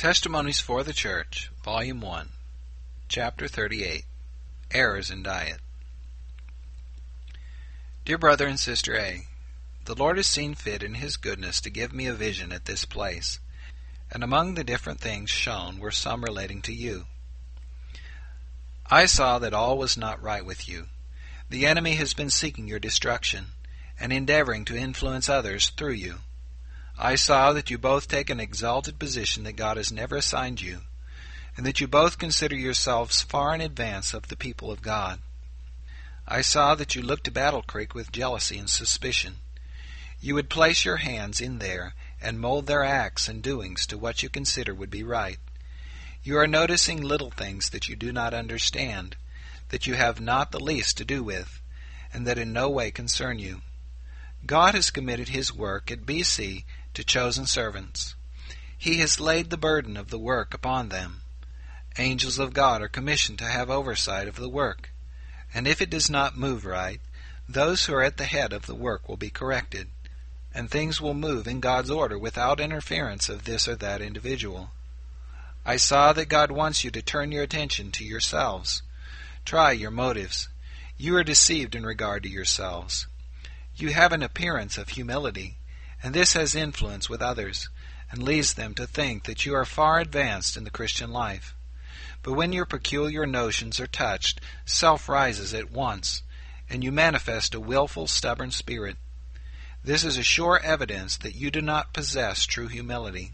Testimonies for the Church, Volume 1, Chapter 38, Errors in Diet. Dear Brother and Sister A., the Lord has seen fit in His goodness to give me a vision at this place, and among the different things shown were some relating to you. I saw that all was not right with you. The enemy has been seeking your destruction, and endeavoring to influence others through you. I saw that you both take an exalted position that God has never assigned you, and that you both consider yourselves far in advance of the people of God. I saw that you look to Battle Creek with jealousy and suspicion. You would place your hands in there and mold their acts and doings to what you consider would be right. You are noticing little things that you do not understand, that you have not the least to do with, and that in no way concern you. God has committed His work at BC to chosen servants. He has laid the burden of the work upon them. Angels of God are commissioned to have oversight of the work, and if it does not move right, those who are at the head of the work will be corrected, and things will move in God's order without interference of this or that individual. I saw that God wants you to turn your attention to yourselves. Try your motives. You are deceived in regard to yourselves. You have an appearance of humility, and this has influence with others, and leads them to think that you are far advanced in the Christian life. But when your peculiar notions are touched, self rises at once, and you manifest a willful, stubborn spirit. This is a sure evidence that you do not possess true humility.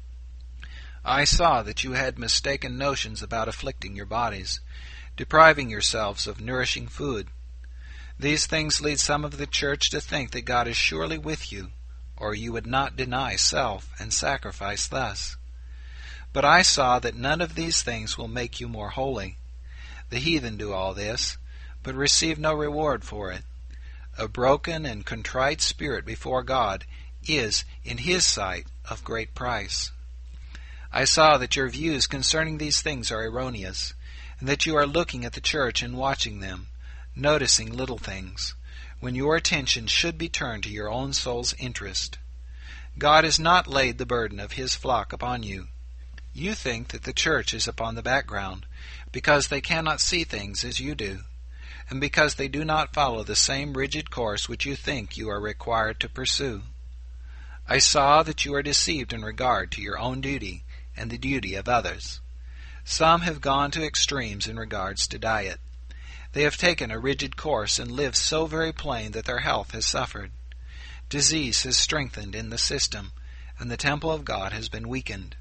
I saw that you had mistaken notions about afflicting your bodies, depriving yourselves of nourishing food. These things lead some of the church to think that God is surely with you, or you would not deny self and sacrifice thus. But I saw that none of these things will make you more holy. The heathen do all this, but receive no reward for it. A broken and contrite spirit before God is, in His sight, of great price. I saw that your views concerning these things are erroneous, and that you are looking at the church and watching them, noticing little things, when your attention should be turned to your own soul's interest. God has not laid the burden of His flock upon you. You think that the church is upon the background, because they cannot see things as you do, and because they do not follow the same rigid course which you think you are required to pursue. I saw that you are deceived in regard to your own duty and the duty of others. Some have gone to extremes in regards to diet. They have taken a rigid course and lived so very plain that their health has suffered. Disease has strengthened in the system, and the temple of God has been weakened.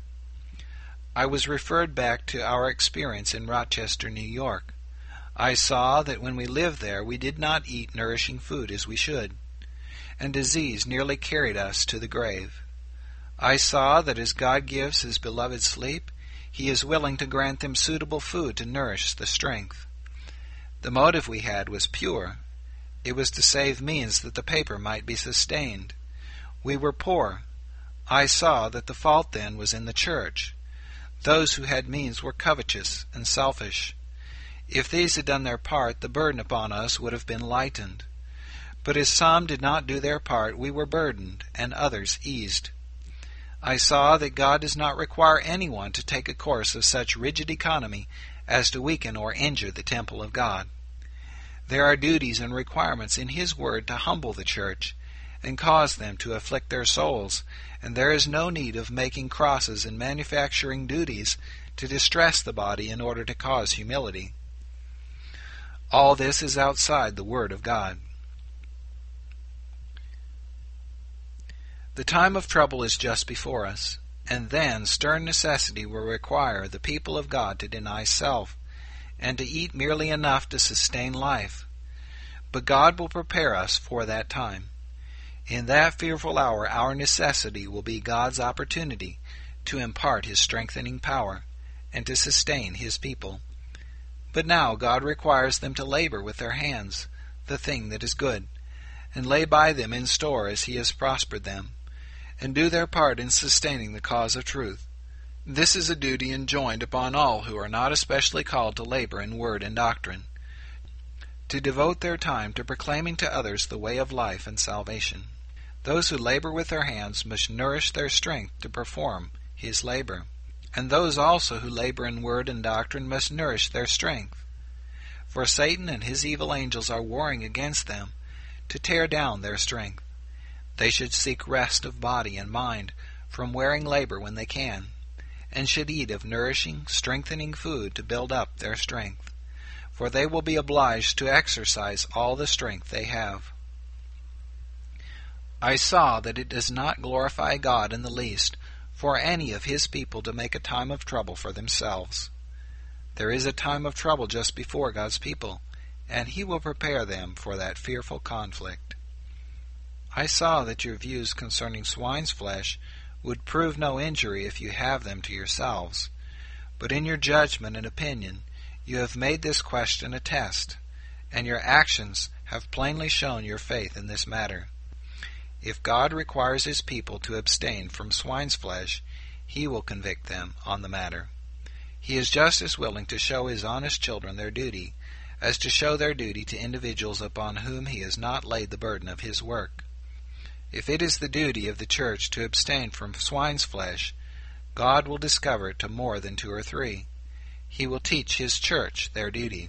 I was referred back to our experience in Rochester, New York. I saw that when we lived there we did not eat nourishing food as we should, and disease nearly carried us to the grave. I saw that as God gives His beloved sleep, He is willing to grant them suitable food to nourish the strength. The motive we had was pure. It was to save means that the paper might be sustained. We were poor. I saw that the fault then was in the church. Those who had means were covetous and selfish. If these had done their part, the burden upon us would have been lightened. But as some did not do their part, we were burdened, and others eased. I saw that God does not require anyone to take a course of such rigid economy as to weaken or injure the temple of God. There are duties and requirements in His Word to humble the church and cause them to afflict their souls, and there is no need of making crosses and manufacturing duties to distress the body in order to cause humility. All this is outside the Word of God. The time of trouble is just before us, and then stern necessity will require the people of God to deny self, and to eat merely enough to sustain life. But God will prepare us for that time. In that fearful hour our necessity will be God's opportunity to impart His strengthening power, and to sustain His people. But now God requires them to labor with their hands the thing that is good, and lay by them in store as He has prospered them, and do their part in sustaining the cause of truth. This is a duty enjoined upon all who are not especially called to labor in word and doctrine, to devote their time to proclaiming to others the way of life and salvation. Those who labor with their hands must nourish their strength to perform His labor. And those also who labor in word and doctrine must nourish their strength. For Satan and his evil angels are warring against them to tear down their strength. They should seek rest of body and mind from wearing labor when they can, and should eat of nourishing, strengthening food to build up their strength, for they will be obliged to exercise all the strength they have. I saw that it does not glorify God in the least for any of his people to make a time of trouble for themselves. There is a time of trouble just before God's people, and he will prepare them for that fearful conflict. I saw that your views concerning swine's flesh would prove no injury if you have them to yourselves, but in your judgment and opinion you have made this question a test, and your actions have plainly shown your faith in this matter. If God requires his people to abstain from swine's flesh, he will convict them on the matter. He is just as willing to show his honest children their duty as to show their duty to individuals upon whom he has not laid the burden of his work. If it is the duty of the church to abstain from swine's flesh, God will discover it to more than 2 or 3. He will teach his church their duty.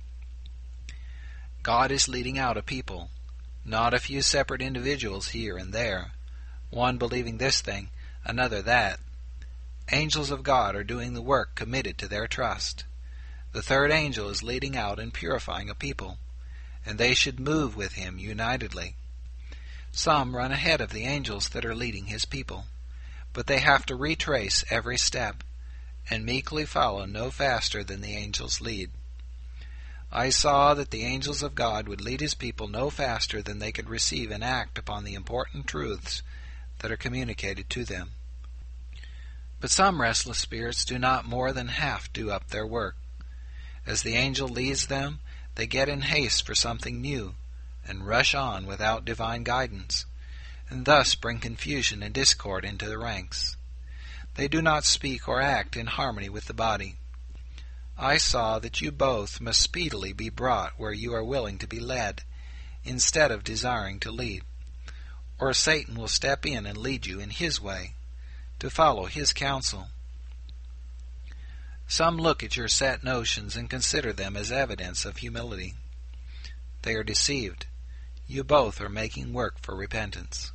God is leading out a people, not a few separate individuals here and there, one believing this thing, another that. Angels of God are doing the work committed to their trust. The third angel is leading out and purifying a people, and they should move with him unitedly. Some run ahead of the angels that are leading his people, but they have to retrace every step, and meekly follow no faster than the angels lead. I saw that the angels of God would lead his people no faster than they could receive and act upon the important truths that are communicated to them. But some restless spirits do not more than half do up their work. As the angel leads them, they get in haste for something new, and rush on without divine guidance, and thus bring confusion and discord into the ranks. They do not speak or act in harmony with the body. I saw that you both must speedily be brought where you are willing to be led, instead of desiring to lead, or Satan will step in and lead you in his way, to follow his counsel. Some look at your set notions and consider them as evidence of humility. They are deceived. You both are making work for repentance.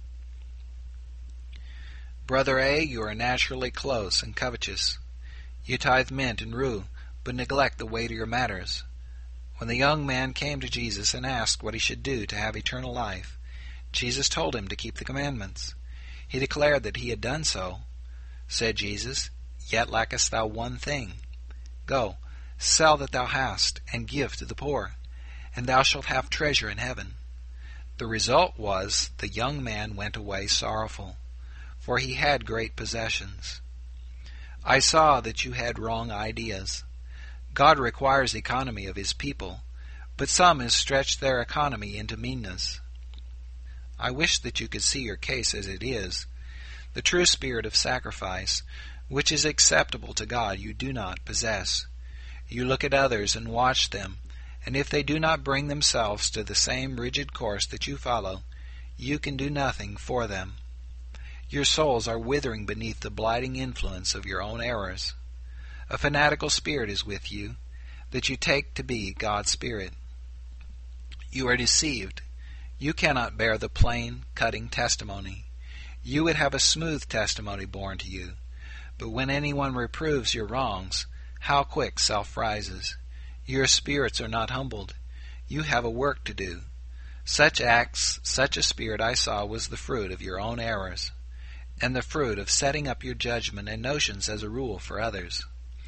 Brother A, you are naturally close and covetous. You tithe mint and rue, but neglect the weightier matters. When the young man came to Jesus and asked what he should do to have eternal life, Jesus told him to keep the commandments. He declared that he had done so. Said Jesus, "Yet lackest thou one thing. Go, sell that thou hast, and give to the poor, and thou shalt have treasure in heaven." The result was the young man went away sorrowful, for he had great possessions. I saw that you had wrong ideas. God requires economy of his people, but some have stretched their economy into meanness. I wish that you could see your case as it is. The true spirit of sacrifice, which is acceptable to God, you do not possess. You look at others and watch them, and if they do not bring themselves to the same rigid course that you follow, you can do nothing for them. Your souls are withering beneath the blighting influence of your own errors. A fanatical spirit is with you, that you take to be God's Spirit. You are deceived. You cannot bear the plain, cutting testimony. You would have a smooth testimony borne to you. But when anyone reproves your wrongs, how quick self rises. Your spirits are not humbled. You have a work to do. Such acts, such a spirit I saw was the fruit of your own errors, and the fruit of setting up your judgment and notions as a rule for others,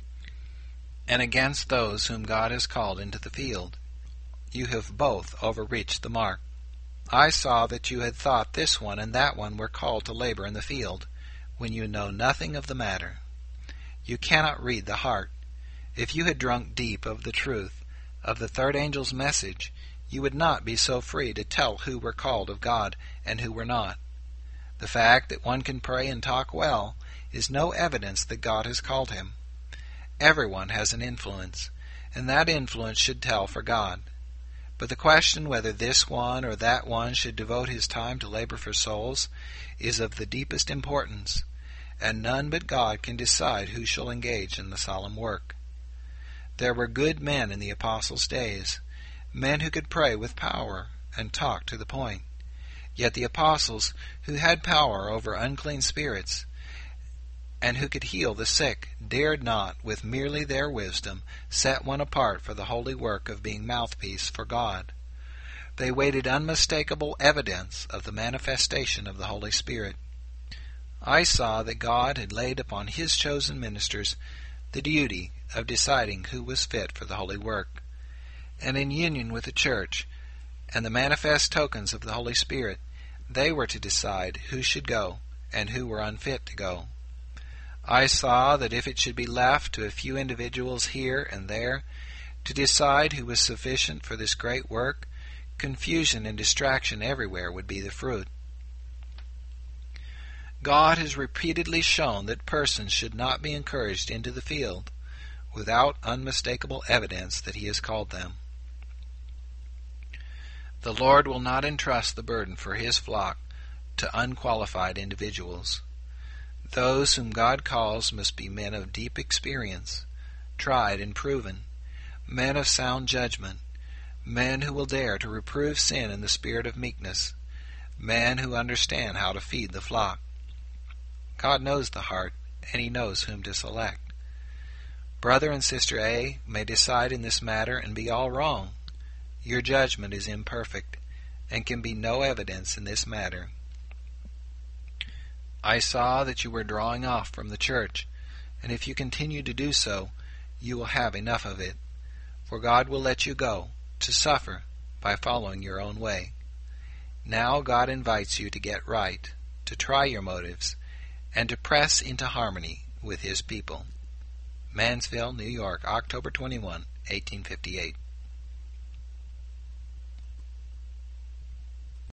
and against those whom God has called into the field. You have both overreached the mark. I saw that you had thought this one and that one were called to labor in the field, when you know nothing of the matter. You cannot read the heart. If you had drunk deep of the truth of the third angel's message, you would not be so free to tell who were called of God and who were not. The fact that one can pray and talk well is no evidence that God has called him. Everyone has an influence, and that influence should tell for God. But the question whether this one or that one should devote his time to labor for souls is of the deepest importance, and none but God can decide who shall engage in the solemn work. There were good men in the apostles' days, men who could pray with power and talk to the point. Yet the apostles, who had power over unclean spirits, and who could heal the sick, dared not, with merely their wisdom, set one apart for the holy work of being mouthpiece for God. They waited unmistakable evidence of the manifestation of the Holy Spirit. I saw that God had laid upon His chosen ministers the duty of deciding who was fit for the holy work, and in union with the church and the manifest tokens of the Holy Spirit, they were to decide who should go and who were unfit to go. I saw that if it should be left to a few individuals here and there to decide who was sufficient for this great work, confusion and distraction everywhere would be the fruit. God has repeatedly shown that persons should not be encouraged into the field without unmistakable evidence that He has called them. The Lord will not entrust the burden for His flock to unqualified individuals. Those whom God calls must be men of deep experience, tried and proven, men of sound judgment, men who will dare to reprove sin in the spirit of meekness, men who understand how to feed the flock. God knows the heart, and He knows whom to select. Brother and Sister A may decide in this matter and be all wrong. Your judgment is imperfect, and can be no evidence in this matter. I saw that you were drawing off from the church, and if you continue to do so, you will have enough of it, for God will let you go, to suffer by following your own way. Now God invites you to get right, to try your motives, and to press into harmony with His people. Mansfield, New York, October 21, 1858.